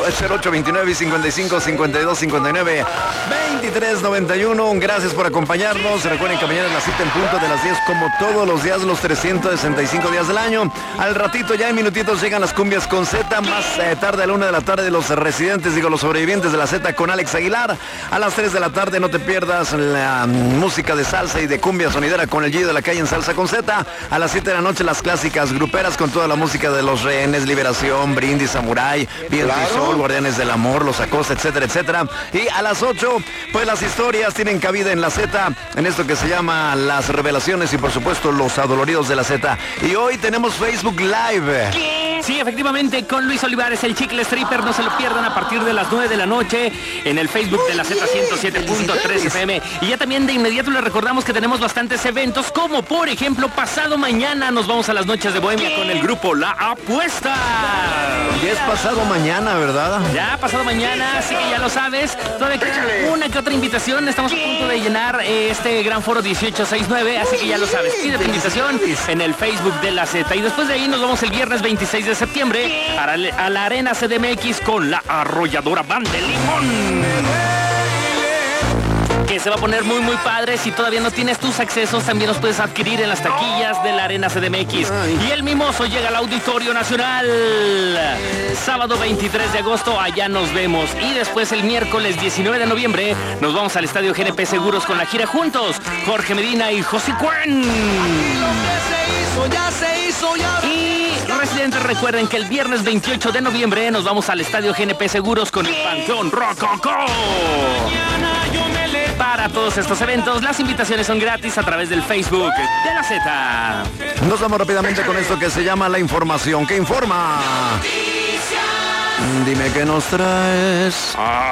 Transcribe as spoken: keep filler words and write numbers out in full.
puede ser ocho veintinueve, cincuenta y cinco, cincuenta y dos, cincuenta y nueve, veintitrés, noventa y uno. Gracias por acompañarnos. Recuerden que mañana es la cita en punto de las diez, como todos los días, los trescientos sesenta y cinco días del año. Al ratito, ya en minutitos, llegan las cumbias con Z. Más eh, tarde, a la una de la tarde, los residentes, digo, los sobrevivientes de la Z con Alex Aguilar. A las tres de la tarde, no te pierdas la um, música de salsa y de cumbia sonidera con el G de la Calle en Salsa con Z. A las siete de la noche, las clásicas gruperas con toda la música de Los Rehenes, Liberación, Brindis, Samurai, Viento y Sol, Guardianes del Amor, Los Acosta, etcétera, etcétera. Y a las ocho, pues las historias tienen cabida en la Z, en esto que se llama Las Revelaciones y por supuesto Los Adoloridos de la Z. Y hoy tenemos Facebook Live. Sí, efectivamente, con Luis Olivares, el Chicle Stripper. No se lo pierdan a partir de las nueve de la noche en el Facebook de la Z ciento siete punto tres F M. Y ya también de inmediato les recordamos que tenemos bastantes eventos, como por ejemplo, pasado mañana nos vamos a las noches de Bohemia con el grupo La Apuesta. Ya es pasado mañana, ¿verdad? Ya pasado mañana, así que ya lo sabes. Todavía queda una que otra invitación. Estamos a punto de llenar eh, este gran foro dieciocho sesenta y nueve, así que ya lo sabes. Pide tu invitación en el Facebook de la Z. Y después de ahí nos vamos el viernes veintiséis de septiembre a la, a la Arena C D M X con la arrolladora Banda de Limón, que se va a poner muy muy padre. Si todavía no tienes tus accesos, también los puedes adquirir en las taquillas de la Arena C D M X. Y el Mimoso llega al Auditorio Nacional sábado veintitrés de agosto, allá nos vemos. Y después el miércoles diecinueve de noviembre nos vamos al Estadio G N P Seguros con la gira juntos, Jorge Medina y José Cuen. Y residentes, recuerden que el viernes veintiocho de noviembre nos vamos al Estadio G N P Seguros con el Panteón Rococó. Para todos estos eventos, las invitaciones son gratis a través del Facebook de la Z. Nos vamos rápidamente con esto que se llama la información que informa. Dime qué nos traes.